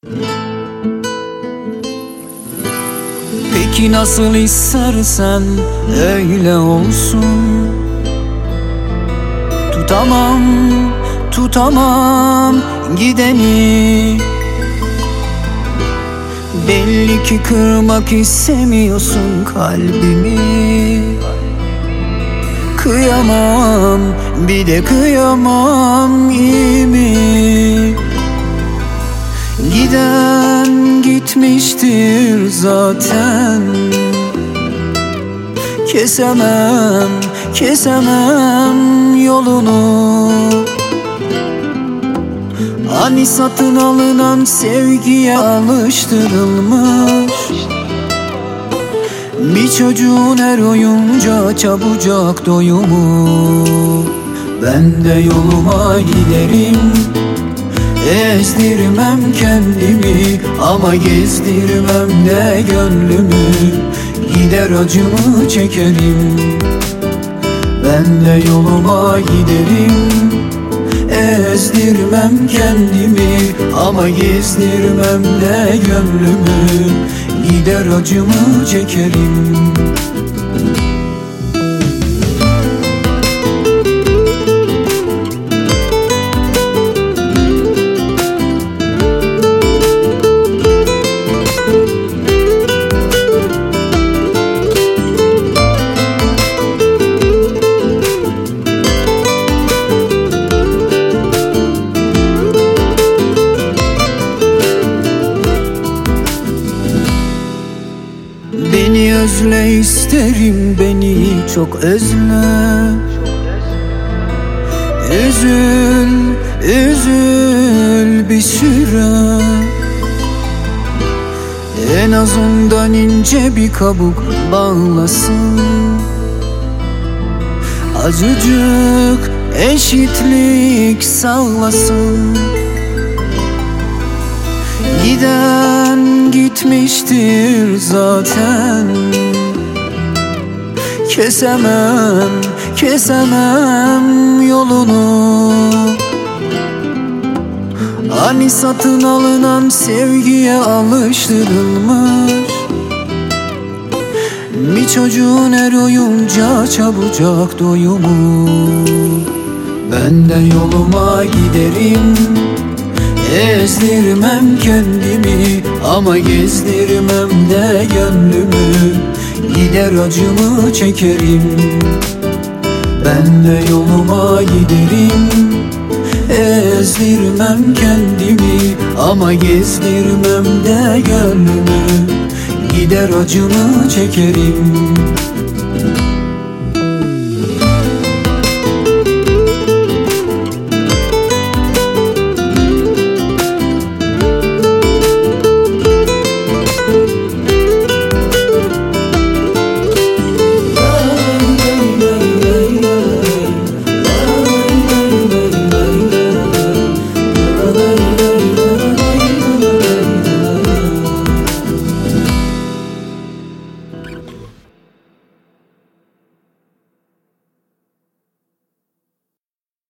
Peki nasıl istersen öyle olsun. Tutamam gideni. Belli ki kırmak istemiyorsun kalbimi. Kıyamam, bir de kıyamam, iyi mi? Giden gitmiştir zaten. Kesemem yolunu. Hani satın alınan sevgiye alıştırılmış bir çocuğun her oyuncağa çabucak doyumu. Ben de yoluma giderim, ezdirmem kendimi, ama gezdirmem de gönlümü. Gider acımı çekerim, ben de yoluma giderim, ezdirmem kendimi, ama gezdirmem de gönlümü. Gider acımı çekerim. Beni özle isterim, beni çok özle. Üzül bir süre. En azından ince bir kabuk bağlasın. Azıcık eşitlik sağlasın. Giden gitmiştir zaten. Kesemem yolunu. Hani satın alınan sevgiye alıştırılmış bir çocuğun her oyuncağa çabucak doyumu. Ben de yoluma giderim, ezdirmem kendimi, ama gezdirmem de gönlümü. Gider acımı çekerim, ben de yoluma giderim, ezdirmem kendimi, ama gezdirmem de gönlümü. Gider acımı çekerim.